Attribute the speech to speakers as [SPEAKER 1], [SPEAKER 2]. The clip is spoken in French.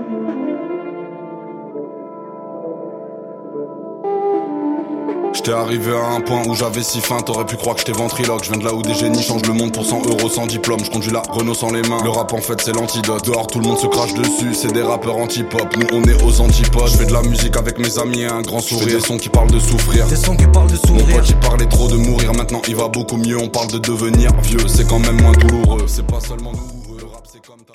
[SPEAKER 1] J'étais arrivé à un point où j'avais si faim, t'aurais pu croire que j'étais ventriloque. Je viens de là où des génies changent le monde pour 100 € sans diplôme. Je conduis la Renault sans les mains. Le rap en fait c'est l'antidote. Dehors tout le monde se crache dessus, c'est des rappeurs anti-pop. Nous on est aux antipodes. Je fais de la musique avec mes amis et un grand sourire. Des sons qui parlent de souffrir.
[SPEAKER 2] Des sons qui parlent de sourire.
[SPEAKER 1] Mon pote il parlait trop de mourir, maintenant il va beaucoup mieux. On parle de devenir vieux, c'est quand même moins douloureux. C'est pas seulement nous.